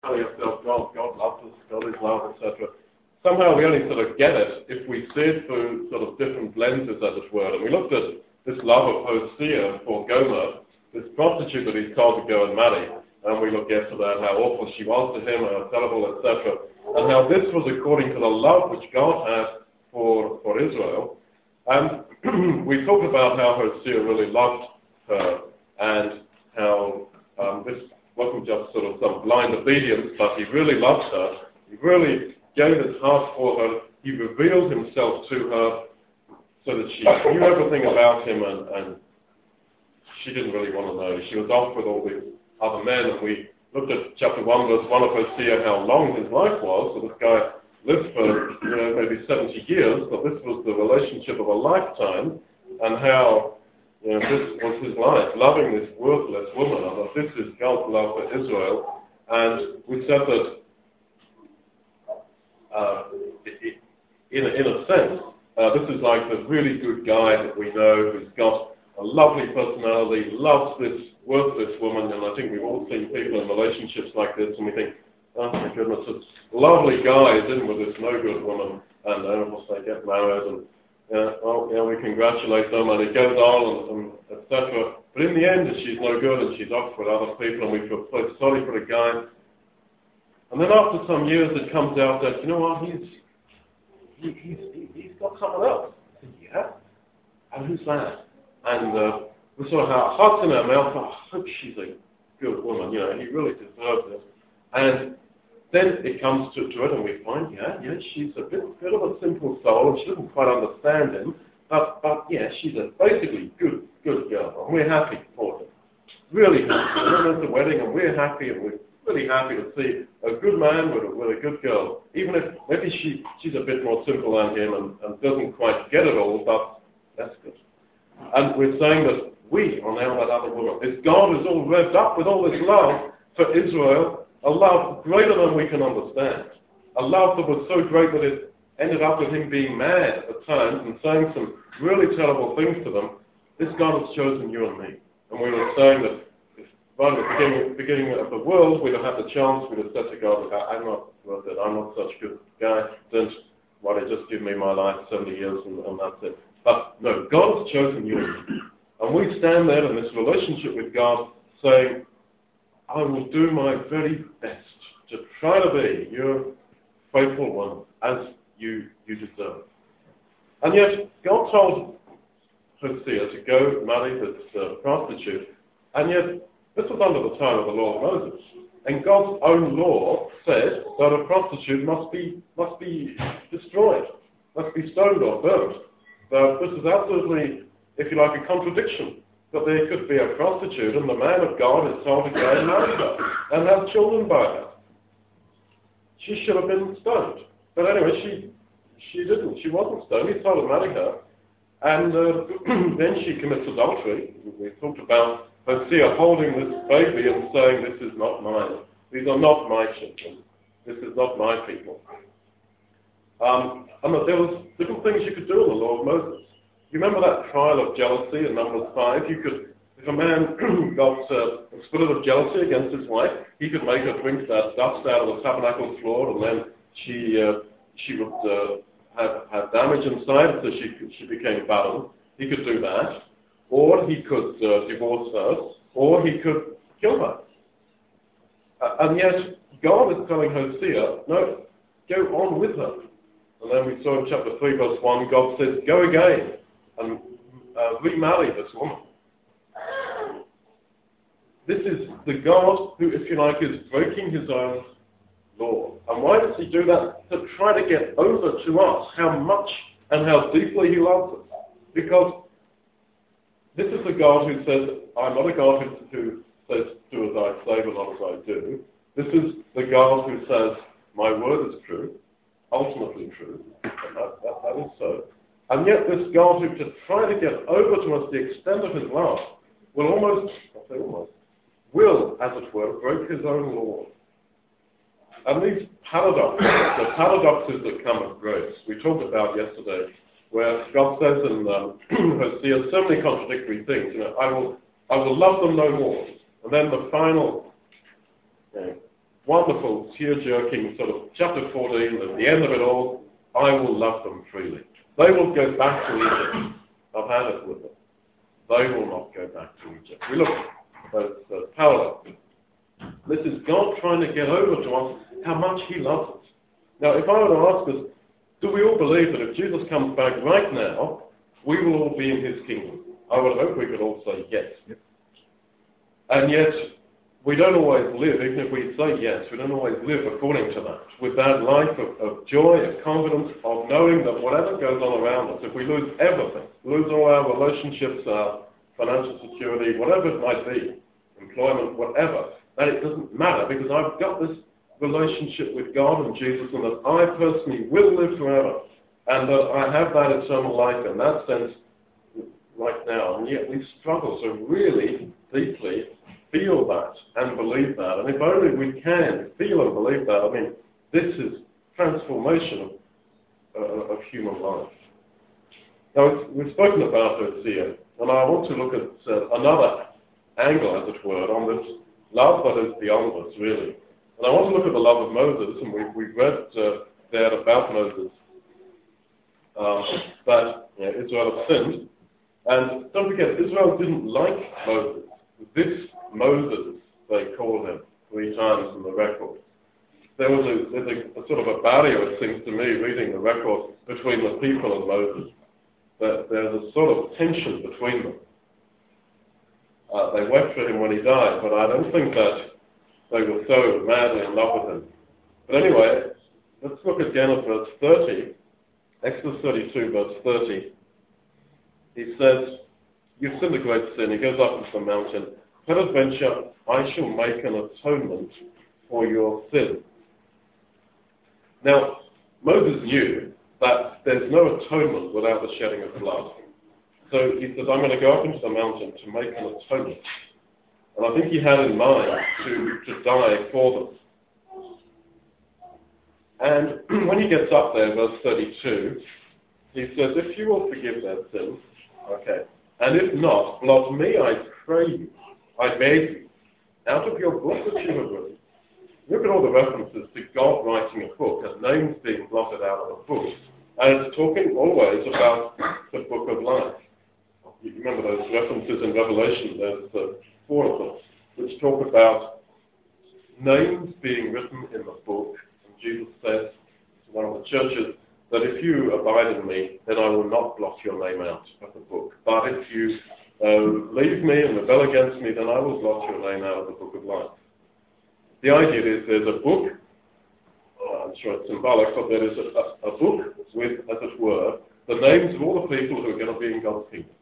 telling ourselves, God loves us, God is love, etc. Somehow we only sort of get it if we see it through sort of different lenses, as it were. And we looked at this love of Hosea for Gomer, this prostitute that he's called to go and marry. And we looked yesterday at how awful she was to him, how terrible, etc. And how this was according to the love which God had for Israel. And we talked about how Hosea really loved her and how this wasn't just sort of some blind obedience, but he really loved her. He really gave his heart for her. He revealed himself to her so that she knew everything about him, and she didn't really want to know. She was off with all these other men, and we looked at chapter 1, verse 1 of Hosea, how long his life was. So this guy lived for maybe 70 years, but this was the relationship of a lifetime, and how this was his life, loving this worthless woman, and that this is God's love for Israel. And we said that in a sense, this is like the really good guy that we know who's got a lovely personality, loves this worthless woman, and I think we've all seen people in relationships like this, and we think, oh my goodness, it's lovely guys in with this no good woman, and once they get married, and we congratulate them, and it goes on, and etc. But in the end, she's no good, and she's off with other people, and we feel so sorry for the guy. And then after some years, it comes out that, you know what, he's got someone else. I think, yeah? And who's that? And we sort of have our hearts in our mouth, I hope she's a good woman, he really deserves it. And then it comes to it, and we find, she's a bit of a simple soul, and she doesn't quite understand him, but she's a basically good girl, and we're happy for her. Really happy. We're at the wedding, and we're happy, and we're really happy to see a good man with a good girl, even if maybe she's a bit more simple than him and doesn't quite get it all, but that's good. And we're saying that we are now that other woman. This God is all revved up with all this love for Israel, a love greater than we can understand, a love that was so great that it ended up with him being mad at times and saying some really terrible things to them. This God has chosen you and me. And we were saying that right at the beginning of the world, we'd have had the chance, we'd have said to God, I'm not worth it, I'm not such a good guy, then why don't you just give me my life, 70 years, and that's it. But no, God has chosen you and me. And we stand there in this relationship with God saying, I will do my very best to try to be your faithful one as you deserve. And yet, God told Hosea to go marry this prostitute, and yet this was under the time of the law of Moses. And God's own law said that a prostitute must be destroyed, must be stoned or burnt. That this is absolutely, if you like, a contradiction. That there could be a prostitute and the man of God is told to go and marry her and have children by her. She should have been stoned. But anyway, she didn't. She wasn't stoned. He told to marry her. And then she commits adultery. We talked about Hosea holding this baby and saying, this is not mine. These are not my children. This is not my people. And that there was different things you could do in the law of Moses. You remember that trial of jealousy in Numbers 5? You could, if a man got a spirit of jealousy against his wife, he could make her drink that dust out of the tabernacle floor, and then she would have damage inside, so she became barren. He could do that, or he could divorce her, or he could kill her. And yet, God is telling Hosea, no, go on with her. And then we saw in chapter 3, verse 1, God says, go again and remarry this woman. This is the God who, if you like, is breaking his own law. And why does he do that? To try to get over to us how much and how deeply he loves us. Because this is the God who says, I'm not a God who says, do as I say, but not as I do. This is the God who says, my word is true, ultimately true, and that is so. And yet this God who, to try to get over to us the extent of his love, will will, as it were, break his own law. And these paradoxes, the paradoxes that come of grace, we talked about yesterday, where God says in Hosea so many contradictory things. I will love them no more. And then the final wonderful, tear-jerking sort of chapter 14, at the end of it all, I will love them freely. They will go back to Egypt. I've had it with them. They will not go back to Egypt. We look at those parallels. This is God trying to get over to us how much he loves us. Now, if I were to ask us, do we all believe that if Jesus comes back right now, we will all be in his kingdom? I would hope we could all say yes. Yep. And yet, we don't always live, even if we say yes, we don't always live according to that. With that life of joy, of confidence, of knowing that whatever goes on around us, if we lose everything, lose all our relationships, our financial security, whatever it might be, employment, whatever, that it doesn't matter because I've got this relationship with God and Jesus and that I personally will live forever and that I have that eternal life in that sense right now. And yet we struggle to really deeply feel that and believe that. And if only we can feel and believe that, I mean, this is transformation of human life. Now, we've spoken about this here, and I want to look at another angle, as it were, on this love that is beyond us, really. And I want to look at the love of Moses, and we've read there about Moses that Israel had sinned. And don't forget, Israel didn't like Moses. This Moses, they called him 3 times in the record. There's a sort of a barrier, it seems to me, reading the record between the people and Moses. That there's a sort of tension between them. They wept for him when he died, but I don't think that they were so madly in love with him. But anyway, let's look again at verse 30, Exodus 32, verse 30. He says, you've sinned a great sin. He goes up into the mountain. Peradventure, I shall make an atonement for your sin. Now, Moses knew that there's no atonement without the shedding of blood. So he says, I'm going to go up into the mountain to make an atonement. And I think he had in mind to die for them. And when he gets up there, verse 32, he says, if you will forgive their sins, okay, and if not, blot me, I pray you, I beg you, out of your book that you have written. Look at all the references to God writing a book and names being blotted out of a book. And it's talking always about the book of life. You remember those references in Revelation, there's 4 of them, which talk about names being written in the book. And Jesus says to one of the churches that if you abide in me, then I will not blot your name out of the book. But if you leave me and rebel against me, then I will blot your name out of the book of life. The idea is there's a book, I'm sure it's symbolic, but there is a book with, as it were, the names of all the people who are going to be in God's kingdom.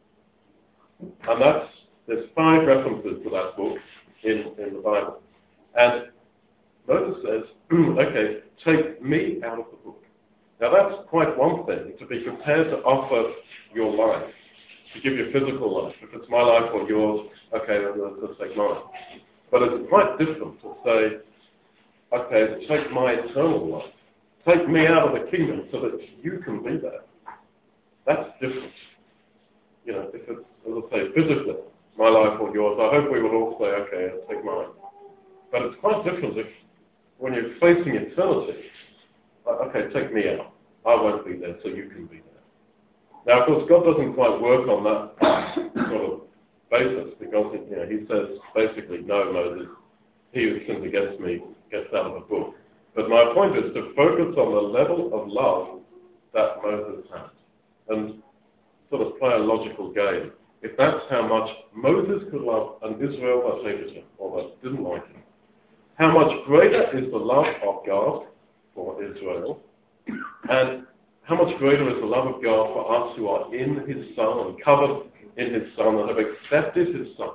And there's 5 references to that book in the Bible. And Moses says, okay, take me out of the book. Now that's quite one thing, to be prepared to offer your life, to give your physical life. If it's my life or yours, okay, let's take mine. But it's quite different to say, okay, take my eternal life. Take me out of the kingdom so that you can be there. That's different. You know, if it's, as I say, physically, my life or yours, I hope we would all say, okay, I'll take mine. But it's quite different if, when you're facing eternity, okay, take me out. I won't be there, so you can be there. Now, of course, God doesn't quite work on that sort of basis because, he says basically, no, Moses, he who sins against me gets out of the book. But my point is to focus on the level of love that Moses had and sort of play a logical game. If that's how much Moses could love an Israel that hated him or that didn't like him, how much greater is the love of God for Israel, and how much greater is the love of God for us who are in his Son and covered in his Son and have accepted his Son.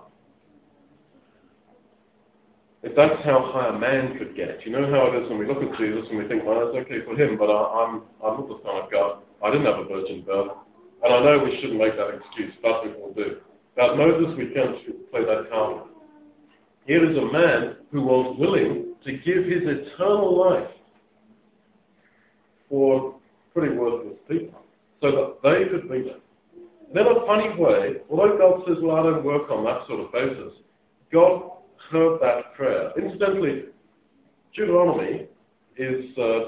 If that's how high a man could get, you know how it is when we look at Jesus and we think, well, it's okay for him, but I'm not the Son of God. I didn't have a virgin birth. And I know we shouldn't make that excuse, but we will do. About Moses, we can't play that card. Here is a man who was willing to give his eternal life for pretty worthless people, so that they could be there. And in a funny way, although God says, well, I don't work on that sort of basis, God heard that prayer. Incidentally, Deuteronomy is,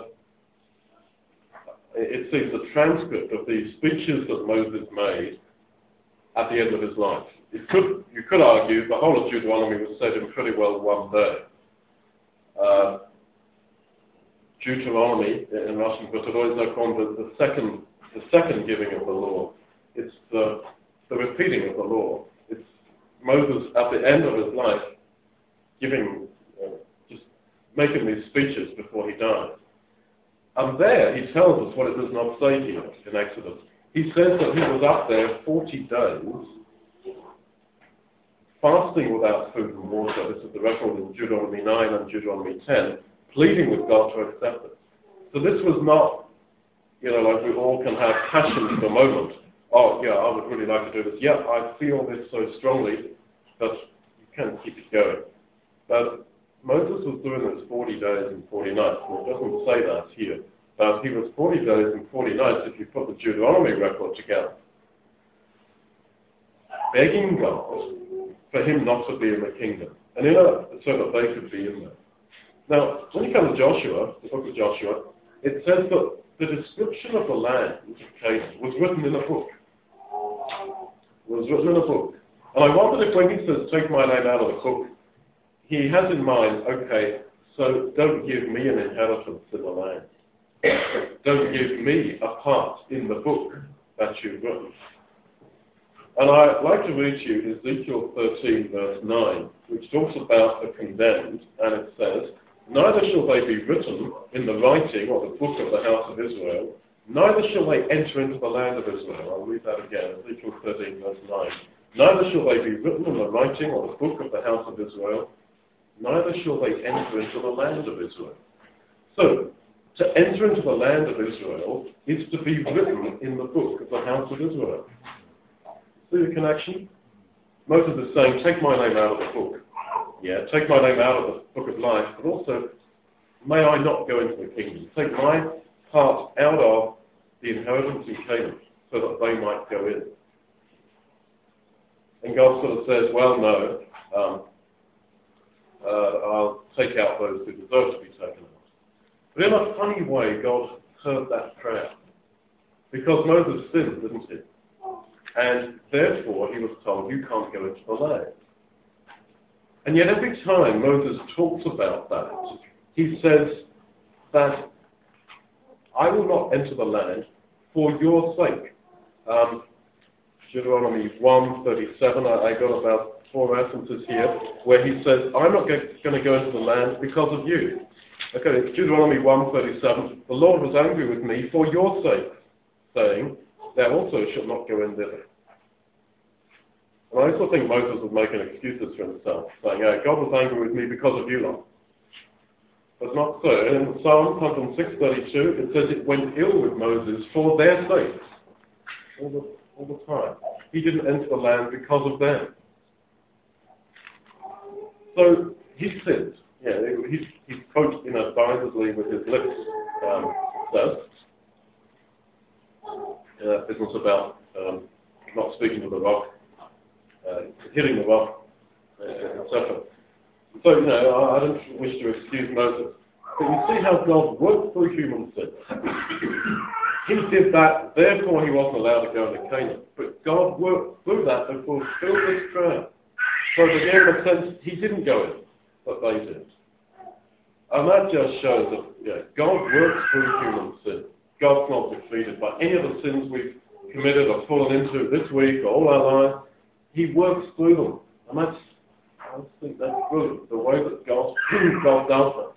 it seems, a transcript of the speeches that Moses made at the end of his life. You could argue the whole of Deuteronomy was said in pretty well one day. Deuteronomy, in Russian, but it always called the second giving of the law. It's the repeating of the law. It's Moses at the end of his life giving, just making these speeches before he died. And there he tells us what it does not say here in Exodus. He says that he was up there 40 days, fasting without food and water. This is the record in Deuteronomy 9 and Deuteronomy 10, pleading with God to accept it. So this was not, like we all can have passion for the moment. Oh, yeah, I would really like to do this. Yeah, I feel this so strongly that you can keep it going. But Moses was doing this 40 days and 40 nights. And it doesn't say that here. But he was 40 days and 40 nights if you put the Deuteronomy record together, begging God for him not to be in the kingdom, and so that they could be in there. Now, when you come to Joshua, the book of Joshua, it says that the description of the land of Canaan was written in a book. And I wondered if when he says, take my name out of the book, he has in mind, okay, so don't give me an inheritance in the land. Don't give me a part in the book that you've written. And I'd like to read to you Ezekiel 13, verse 9, which talks about the condemned, and it says, neither shall they be written in the writing or the book of the house of Israel, neither shall they enter into the land of Israel. I'll read that again, Ezekiel 13, verse 9. Neither shall they be written in the writing or the book of the house of Israel, neither shall they enter into the land of Israel. So, to enter into the land of Israel is to be written in the book of the house of Israel. See the connection? Moses is saying, take my name out of the book. Yeah, take my name out of the book of life, but also, may I not go into the kingdom. Take my part out of the inheritance in Canaan so that they might go in. And God sort of says, well, no, I'll take out those who deserve to be taken out. But in a funny way, God heard that prayer. Because Moses sinned, didn't he? And therefore, he was told, you can't go into the land. And yet every time Moses talks about that, he says that I will not enter the land for your sake. Deuteronomy 1:37, I got about 4 references here, where he says, I'm not going to go into the land because of you. Okay, Deuteronomy 1:37, the Lord was angry with me for your sake, saying, thou also shalt not go in thither. And I also think Moses was making excuses for himself, saying, God was angry with me because of you lot. But not so. In Psalm 106:32, it says it went ill with Moses for their sakes. All the time. He didn't enter the land because of them. So he sinned. Yeah, he spoke inadvisedly with his lips, says. Business about not speaking to the rock, hitting the rock, etc. So, I don't wish to excuse Moses. But you see how God worked through human sin. He did that, therefore he wasn't allowed to go into Canaan. But God worked through that to fulfill this prayer. So that in a sense, he didn't go in, but they did. And that just shows that God works through human sin. God's not defeated by any of the sins we've committed or fallen into this week or all our lives. He works through them. And I think that's brilliant, the way that God does that.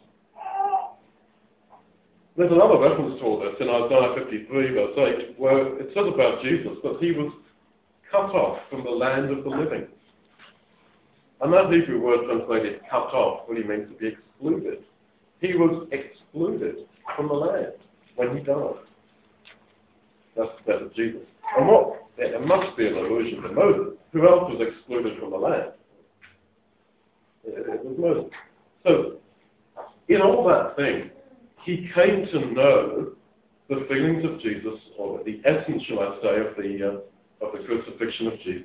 There's another reference to all this in Isaiah 53, verse 8, where it says about Jesus that he was cut off from the land of the living. And that Hebrew word translated cut off really means to be excluded. He was excluded from the land when he died. That's the death of Jesus. And it must be an allusion to Moses. Who else was excluded from the land? It was Moses. So, in all that thing, he came to know the feelings of Jesus, or the essence, shall I say, of the crucifixion of Jesus.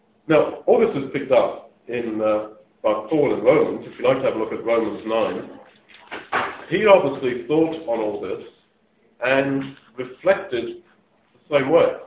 Now, all this is picked up by Paul in Romans. If you like to have a look at Romans 9, he obviously thought on all this and reflected the same way.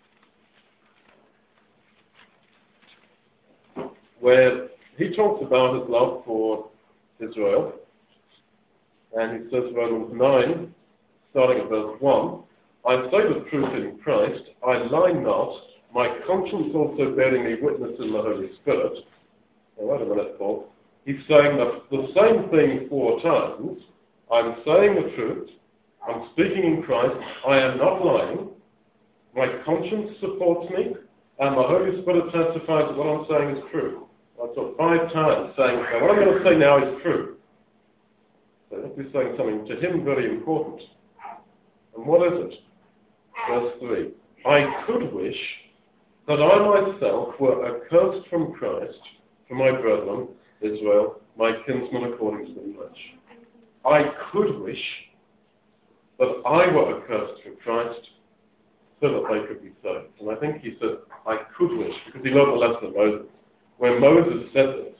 Where he talks about his love for Israel, and he says, Romans 9, starting at verse 1, I say the truth in Christ, I lie not, my conscience also bearing me witness in the Holy Spirit. Now, wait a minute, Paul. He's saying the same thing 4 times. I'm saying the truth, I'm speaking in Christ, I am not lying, my conscience supports me, and the Holy Spirit testifies that what I'm saying is true. That's what 5 times saying, now what I'm going to say now is true. So he's saying something to him very important. And what is it? Verse 3. I could wish that I myself were accursed from Christ for my brethren, Israel, my kinsmen according to the flesh. I could wish that I were accursed for Christ so that they could be saved. And I think he said, I could wish, because he learned the lesson of Moses. When Moses said this,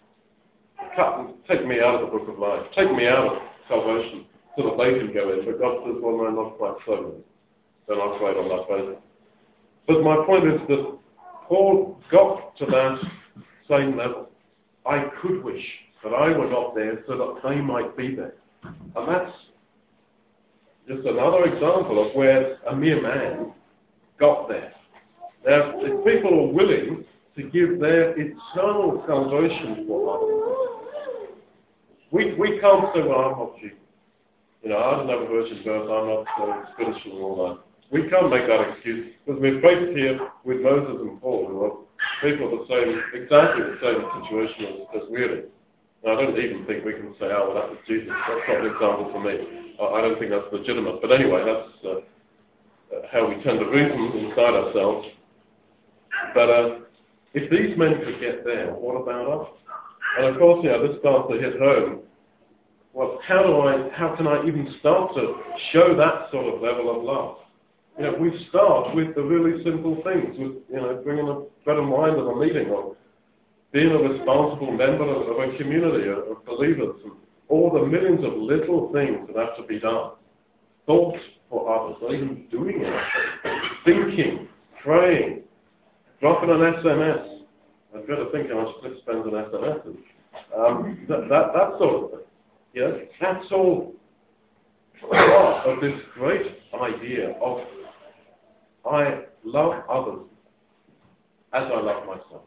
take me out of the book of life, take me out of salvation so that they can go in. But God says, well, no, not quite so. Don't operate on that basis. But my point is that Paul got to that same level. I could wish that I were not there so that they might be there. And that's just another example of where a mere man got there. Now, if people are willing to give their eternal salvation for others, we can't say, well, I'm not Jesus. You know, I don't have a virgin birth, I'm not spiritual and all that. We can't make that excuse, because we're faced here with Moses and Paul, who are people of the same, exactly the same situation as we're in. And I don't even think we can say, oh, well, that was Jesus. That's not an example for me. I don't think that's legitimate. But anyway, that's how we tend to reason inside ourselves. But if these men could get there, what about us? And of course, you know, this starts to hit home. Well, how can I even start to show that sort of level of love? You know, we start with the really simple things, with, you know, bringing a bread and wine to a meeting, or being a responsible member of a community of believers, and all the millions of little things that have to be done. Thoughts for others, not even doing anything. Thinking, praying, dropping an SMS. I've got to think how much Chris spends on SMS. That sort of thing. Yeah, that's all part of this great idea of I love others as I love myself.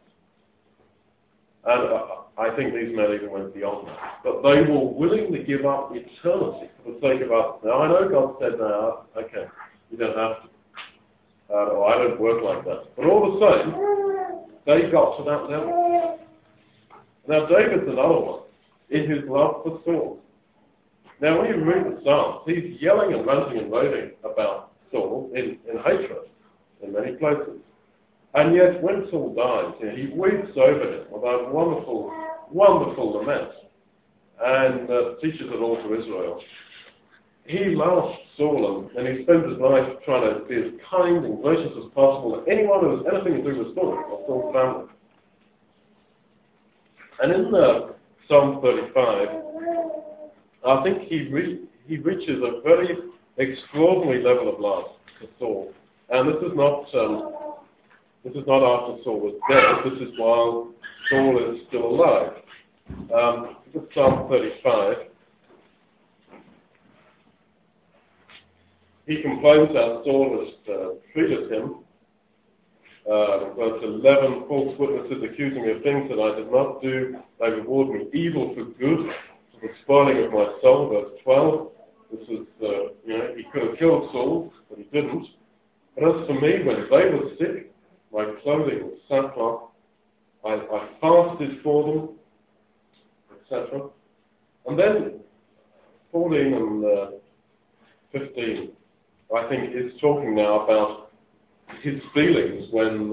And I think these men even went beyond that. But they were willing to give up eternity for the sake of others. Now, I know God said, no, okay, you don't have to. Or I don't work like that. But all the same, they got to that level. Now, David's another one in his love for Saul. Now, when you read the Psalms, he's yelling and ranting and raving about Saul in hatred in many places. And yet, when Saul dies, you know, he weeps over him about wonderful, wonderful lament, and teaches it all to Israel. He loves Saul, and he spends his life trying to be as kind and gracious as possible to anyone who has anything to do with Saul or Saul's family. And in Psalm 35, I think he reaches a very extraordinary level of love to Saul. And this is not after Saul was dead. This is while Saul is still alive. Look at Psalm 35. He complains how Saul has treated him. Verse 11, false witnesses accusing me of things that I did not do. They reward me evil for good, for the spoiling of my soul. Verse 12, this is, he could have killed Saul, but he didn't. But as for me, when they were sick, my clothing was sackcloth. I fasted for them, etc. And then 14 and 15, I think, is talking now about his feelings when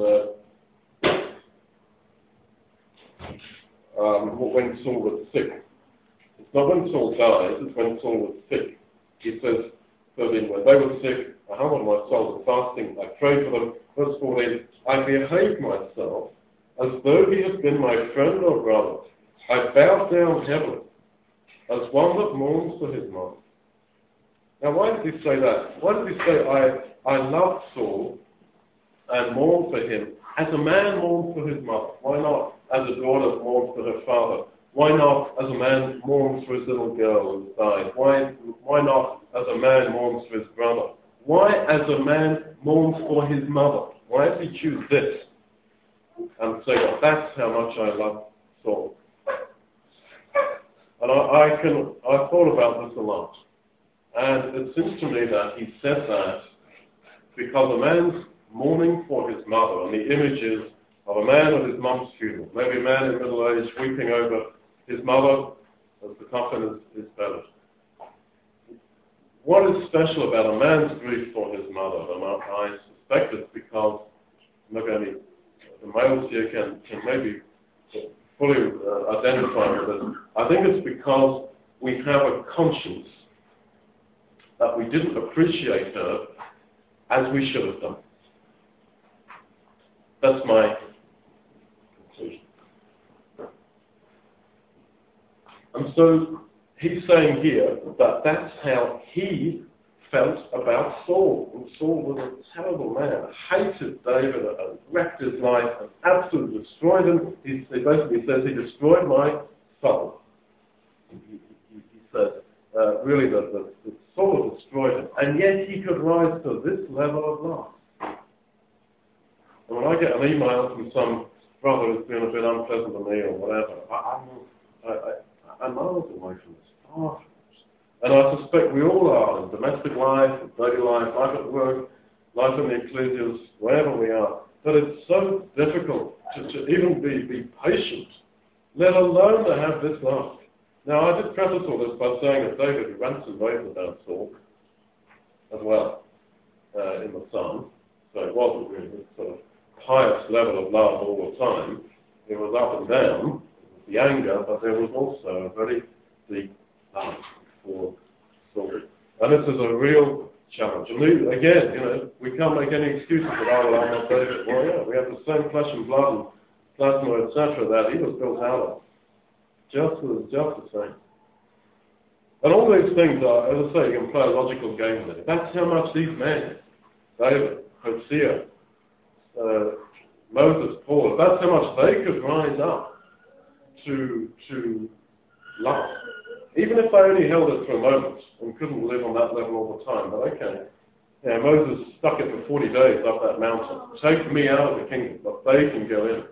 Saul was sick. It's not when Saul died, it's when Saul was sick. He says, 13, when they were sick, I humbled my soul with fasting, I prayed for them. Verse 14, I behaved myself as though he had been my friend or brother. I bowed down heavily. as one that mourns for his mother. Now, why did he say that? Why did he say, I love Saul and mourn for him, as a man mourns for his mother? Why not as a daughter mourns for her father? Why not as a man mourns for his little girl who died? Why not as a man mourns for his brother? Why as a man mourns for his mother? Why did he choose this? And say, well, that's how much I love Saul. And I thought about this a lot. And it seems to me that he said that because a man's mourning for his mother, and the image is of a man at his mum's funeral, maybe a man in middle age weeping over his mother as the coffin is buried. What is special about a man's grief for his mother? And I suspect it's because maybe only the males here can maybe fully identify with it. I think it's because we have a conscience that we didn't appreciate her as we should have done. That's my conclusion. And so he's saying here that that's how he felt about Saul. And Saul was a terrible man, hated David and wrecked his life and absolutely destroyed him. He basically says he destroyed my soul. He said really that Saul destroyed him. And yet he could rise to this level of love. And when I get an email from some brother who's been a bit unpleasant to me or whatever, I'm miles away from this, far from this. And I suspect we all are in domestic life, in daily life, life at work, life in the ecclesias, wherever we are. But it's so difficult to even be patient, let alone to have this love. Now, I did preface all this by saying that David rants and raves about Saul as well in the Psalm. So it wasn't really this sort of pious level of love all the time. It was up and down, the anger, but there was also a very deep love for Saul. And this is a real challenge. And we, again, we can't make any excuses that, I'm not David. Well, yeah, we have the same flesh and blood and plasma, etc., that he was built out of. Just the same. And all these things are, as I say, you can play a logical game with it. That's how much these men, David, Hosea, Moses, Paul, that's how much they could rise up to love. Even if they only held it for a moment and couldn't live on that level all the time. But okay, Moses stuck it for 40 days up that mountain. Take me out of the kingdom, but they can go in.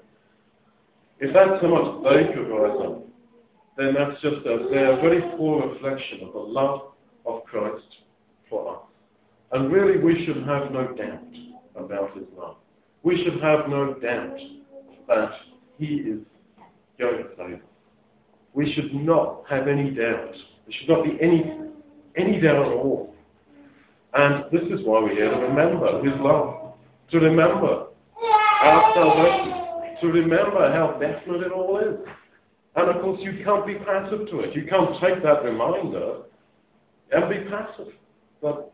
If that's how much they could rise up, then that's just they're a very poor reflection of the love of Christ for us. And really, we should have no doubt about his love. We should have no doubt that he is going to save us. We should not have any doubt. There should not be any doubt at all. And this is why we're here to remember his love, to remember our salvation, to remember how definite it all is. And of course, you can't be passive to it. You can't take that reminder and be passive. But,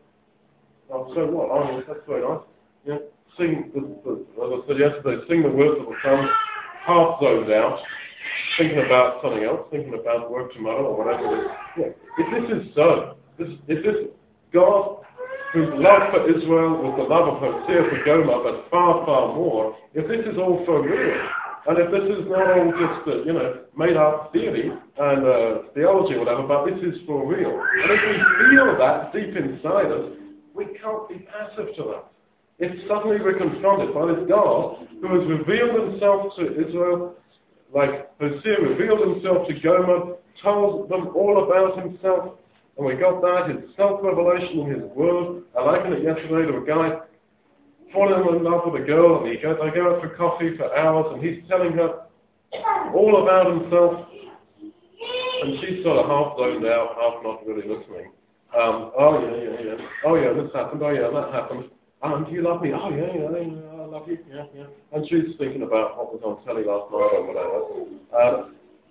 so what? Oh, that's very nice. Yeah, sing, as I said yesterday, sing the words of the Psalm, half zoned out, thinking about something else, thinking about work tomorrow or whatever it is. Yeah. If this is so, if this God, whose love for Israel was the love of Hosea for Gomer, but far, far more, if this is all for real, and if this is not all just, made up theory and theology or whatever, but this is for real. And if we feel that deep inside us, we can't be passive to that. If suddenly we're confronted by this God who has revealed himself to Israel, like Hosea revealed himself to Gomer, told them all about himself, and we got that, his self-revelation in his word. I likened it yesterday to a guy falling in love with a girl, and they go out for coffee for hours, and he's telling her all about himself, and she's sort of half zoned out, half not really listening. Oh yeah, this happened, oh yeah, that happened. Do you love me? Oh yeah, I love you, yeah. And she's thinking about what was on telly last night or whatever.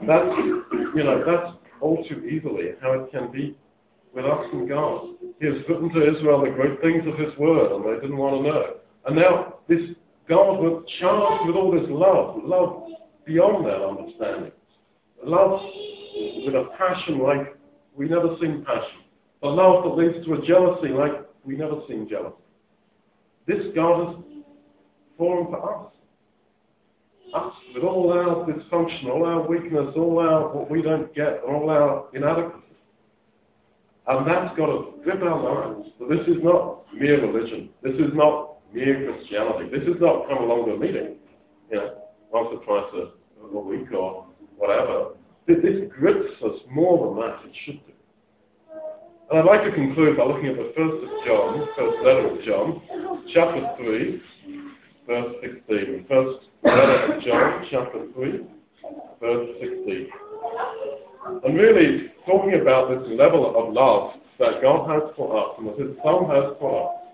That's all too easily how it can be with us and God. He has written to Israel the great things of his word, and they didn't want to know. And now this God was charged with all this love beyond their understanding. Love with a passion like we never sing passion. The love that leads to a jealousy like we never sing jealousy. This God is for and for us. Us with all our dysfunction, all our weakness, all our what we don't get, all our inadequacy. And that's got to grip our lives. So this is not mere religion. This is not mere Christianity. This is not come along to a meeting, once or twice a week or whatever. This grips us more than that. It should do. And I'd like to conclude by looking at the first letter of John, chapter 3, verse 16. First letter of John, chapter 3, verse 16. And really talking about this level of love that God has for us and that His Son has for us.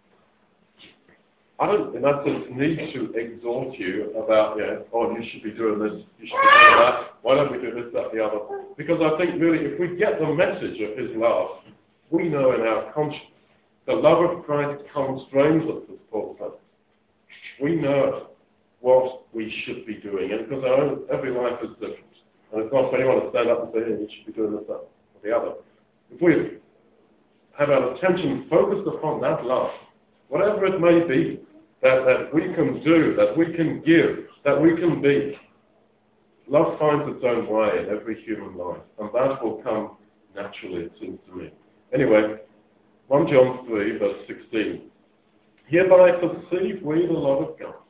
I don't, in that sense, need to exhort you about, you should be doing this, you should be doing that, why don't we do this, that, the other? Because I think really if we get the message of His love, we know in our conscience the love of Christ constrains us, as Paul says. We know what we should be doing, and because every life is different. And it's not for anyone to stand up and say, hey, you should be doing this, that, or the other. If we have our attention focused upon that love, whatever it may be, that we can do, that we can give, that we can be, love finds its own way in every human life, and that will come naturally, it seems to me. Anyway, 1 John 3, verse 16. Hereby perceive we the love of God.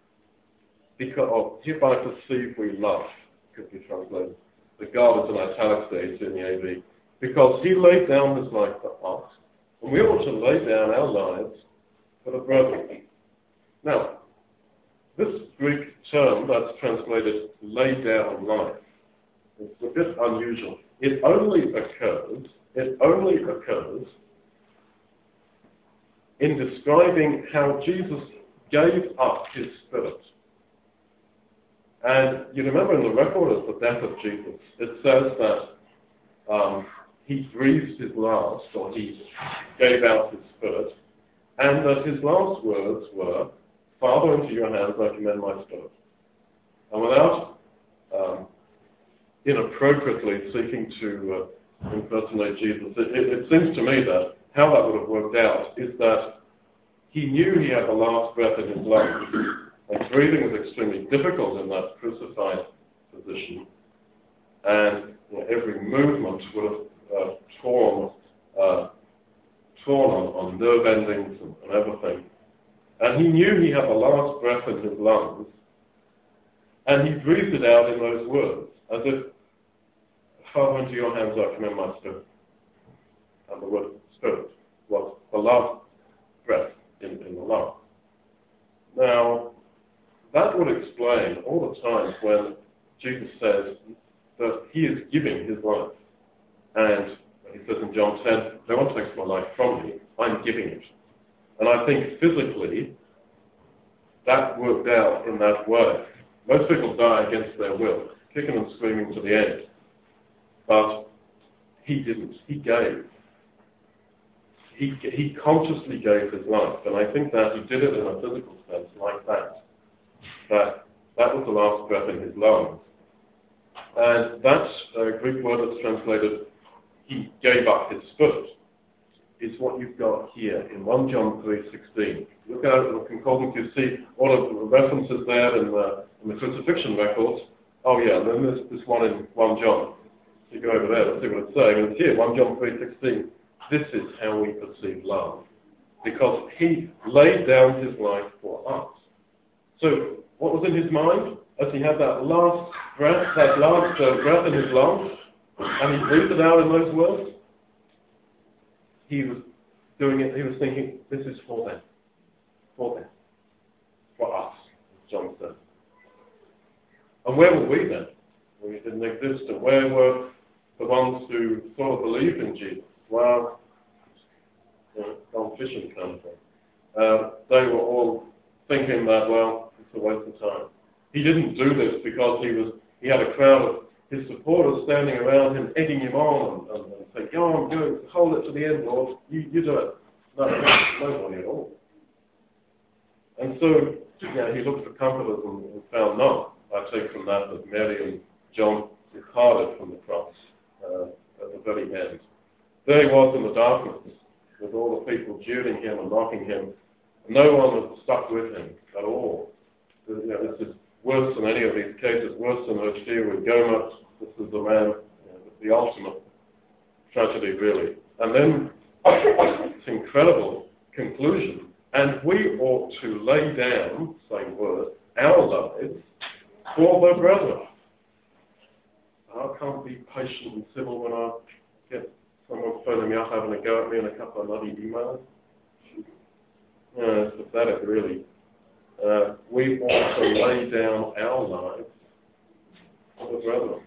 Hereby perceive we love, could be translated. The God is in italics there, it's in the AV. Because He laid down His life for us, and we ought to lay down our lives for the brethren. Now, this Greek term that's translated lay down life, it's a bit unusual. It only occurs in describing how Jesus gave up His Spirit. And you remember in the record of the death of Jesus, it says that He breathed His last, or He gave out His Spirit, and that His last words were, Father, into your hands I commend my spirit. And without inappropriately seeking to impersonate Jesus, it seems to me that how that would have worked out is that He knew He had the last breath in His lungs, and breathing is extremely difficult in that crucified position, and every movement would have torn on nerve endings and everything. And He knew He had the last breath in His lungs, and He breathed it out in those words, as if, Father, into your hands I commend my spirit. And the word spirit was the last breath in the lungs. Now, that would explain all the times when Jesus says that He is giving His life. And He says in John 10, no one takes my life from me, I'm giving it. And I think physically, that worked out in that way. Most people die against their will, kicking and screaming to the end. But He didn't. He gave. He consciously gave His life. And I think that He did it in a physical sense like that. That was the last breath in His lungs. And that Greek word that's translated, He gave up His spirit, is what you've got here in 1 John 3:16. Look at it in the concordance, you see all of the references there in the crucifixion records. Oh yeah, and then there's this one in 1 John. You go over there, let's see what it's saying. And it's here, 1 John 3:16. This is how we perceive love. Because He laid down His life for us. So, what was in His mind as He had that last breath, breath in His lungs, and He breathed it out in those words? He was doing it, He was thinking, this is for them, for us, as John said. And where were we then? We didn't exist, and where were the ones who sort of believed in Jesus? Well, gone fishing kind of thing. They were all thinking that, well, it's a waste of time. He didn't do this because he had a crowd of His supporters standing around Him, egging Him on and saying, go on, go, hold it to the end, Lord, you do it. No, nobody at all. And so, He looked for comforters and found none. I take from that Mary and John departed from the cross at the very end. There he was in the darkness with all the people jeering him and mocking him. No one was stuck with him at all. This is worse than any of these cases, worse than her deal with Gomer. This is the man, the ultimate tragedy, really. And then this incredible conclusion. And we ought to lay down, same word, our lives for the brethren. I can't be patient and civil when I get someone phoning me up having a go at me and a couple of bloody emails. It's pathetic, really. We ought to lay down our lives for the brethren.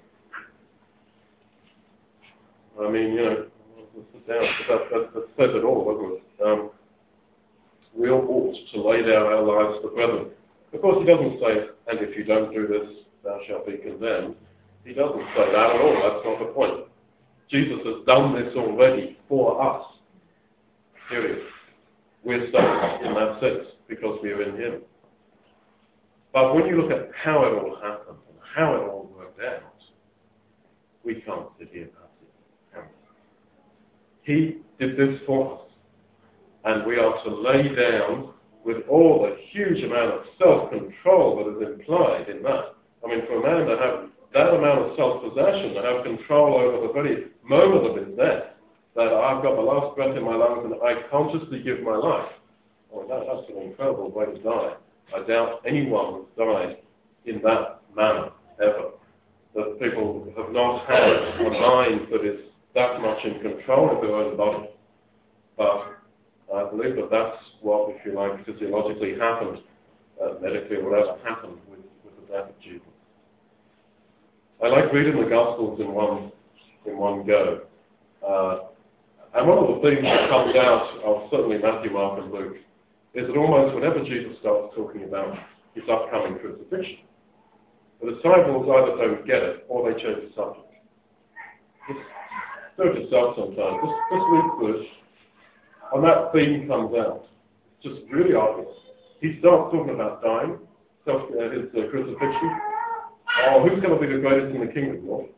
I mean, sit down, but that says it all, doesn't it? We ought to lay down our lives for the brethren. Of course, he doesn't say, and if you don't do this, thou shalt be condemned. He doesn't say that at all. That's not the point. Jesus has done this already for us. Period. We're saved in that sense because we're in him. But when you look at how it all happened and how it all worked out, we can't sit here passive. He did this for us. And we are to lay down with all the huge amount of self-control that is implied in that. I mean, for a man to have that amount of self-possession, to have control over the very moment of his death, that I've got the last breath in my lungs and I consciously give my life. Oh, that's an incredible way to die. I doubt anyone has died in that manner, ever. That people have not had a mind that is that much in control of their own body. But I believe that that's what, if you like, physiologically happened, medically or whatever, happened with the death of Jesus. I like reading the Gospels in one go. And one of the things that comes out of certainly Matthew, Mark, and Luke is that almost whenever Jesus starts talking about his upcoming crucifixion, the disciples either don't get it or they change the subject. Just do it yourself sometimes. Just read through it. And that theme comes out. It's just really obvious. He starts talking about dying, his crucifixion. Oh, who's going to be the greatest in the kingdom, Lord?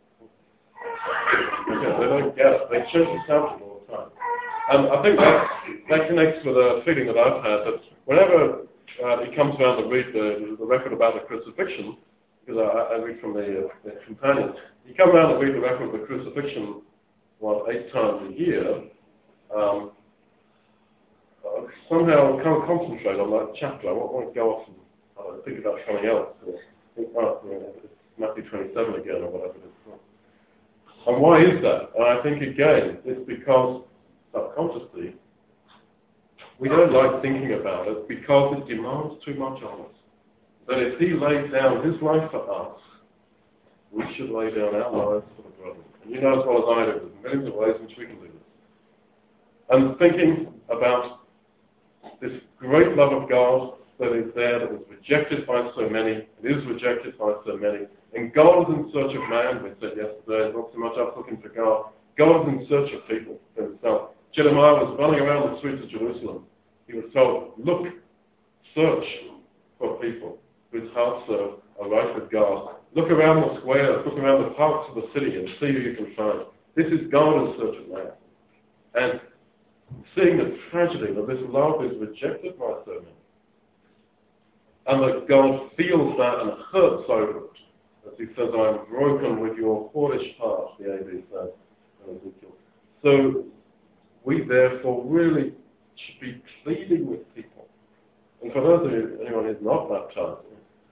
They don't get it. They change the subject all the time. And I think that connects with a feeling that I've had that whenever he comes around to read the record about the crucifixion, because I read from the companion, he comes around to read the record of the crucifixion, 8 times a year, somehow I can't concentrate on that chapter. I won't go off and think about something else. Matthew 27 again, or whatever it is. And why is that? And I think, again, it's because subconsciously we don't like thinking about it because it demands too much of us. That if he laid down his life for us, we should lay down our lives for the brethren. And you know as well as I do, there's millions of ways in which we can do this. And thinking about this great love of God that is there, that was rejected by so many, it is rejected by so many, and God is in search of man, we said yesterday, not so much us looking for God. God is in search of people for himself. Jeremiah was running around the streets of Jerusalem. He was told, look, search for people whose hearts are right with God. Look around the squares, look around the parks of the city and see who you can find. This is God in search of man. And seeing the tragedy that this love is rejected by so many, and that God feels that and hurts over it. As he says, I am broken with your whorish heart, the AV says in Ezekiel. So we therefore really should be pleading with people. And for those of you, anyone who's not baptized,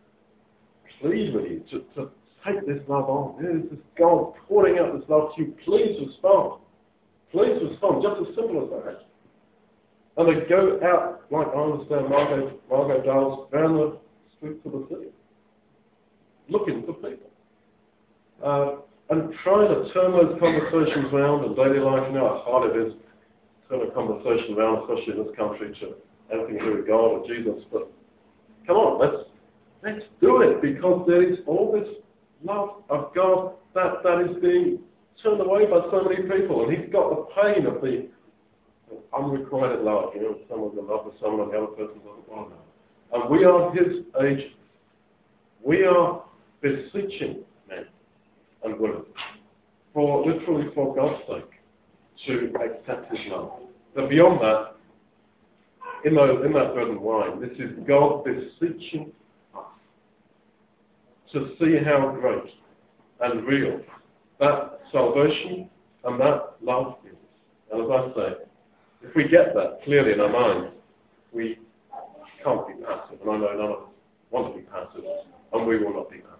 plead with you to take this love on. This is God pouring out this love to you. Please respond. Please respond, just as simple as that. And they go out, like I understand Margot does, down the streets of the city, looking for people. And trying to turn those conversations around in daily life. You know how hard it is to turn a conversation around, especially in this country, to anything to do with God or Jesus. But come on, let's do it, because there is all this love of God that is being turned away by so many people. And he's got the pain of the unrequited love. You know, someone's in love with someone and the other person doesn't want to. And we are his agents. We are beseeching men and women literally for God's sake, to accept his love. But beyond that, in that bread and wine, this is God beseeching us to see how great and real that salvation and that love is. And as I say, if we get that clearly in our minds, we can't be passive. And I know none of us want to be passive, and we will not be passive.